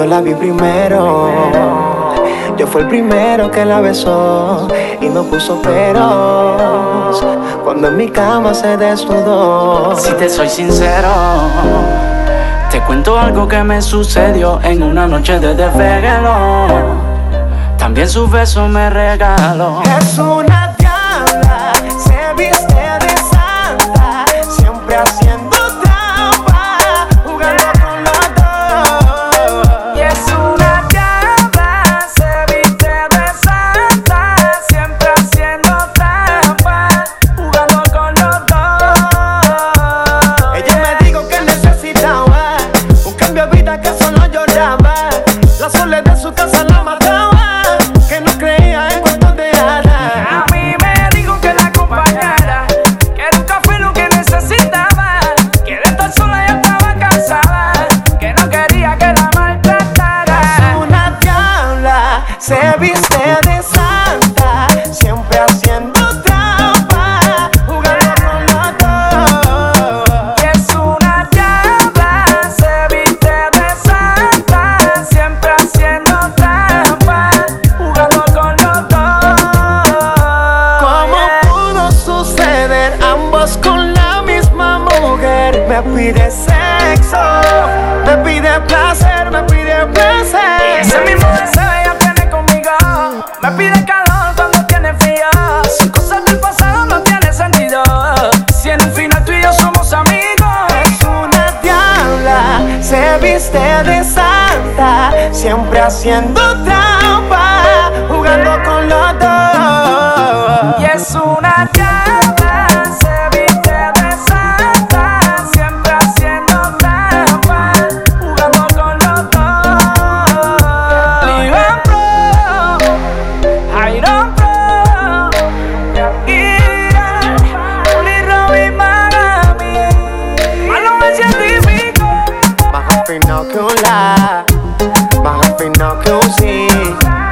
la vi primero, yo fui el primero que la besó y no puso peros cuando en mi cama se desnudó. Si te soy sincero, te cuento algo que me sucedió en una noche de desvelo. También su beso me regaló. Es una diabla, se viste de santa, siempre haciendo trampa, jugando con los dos. Y es una diabla, se viste de santa, siempre haciendo trampa, jugando con los dos. Ella me dijo que necesitaba un cambio de vida, que solo lloraba, la soledad de su casa la mataba, que no creía en cuentos de hadas. A mí me dijo que la acompañara, que era un café lo que necesitaba, que de estar sola ya estaba cansada, que no quería que la maltratara. Es una diabla, se viste de santa, siempre haciendo trampa, jugando con los dos. Y es una diabla, se viste de santa, siempre haciendo trampa, jugando con los dos. ¿Cómo pudo suceder? Ambos con la misma mujer. Me pide sexo, me pide placer, me pide placer. Ese mismo deseo ella tiene conmigo, me pide calor cuando tiene frío. Son cosas del pasado, no tiene sentido. Si en el final tú y yo somos amigos. Es una diabla, se viste de santa, siempre haciendo trampa, jugando con los dos. Y es una diabla, se viste de santa, siempre haciendo trampa, jugando con los dos. Liban Pro, Iron Pro, Ira, Uli Robin Miami, Malo el científico. Más fino que un la, más fino que un sí.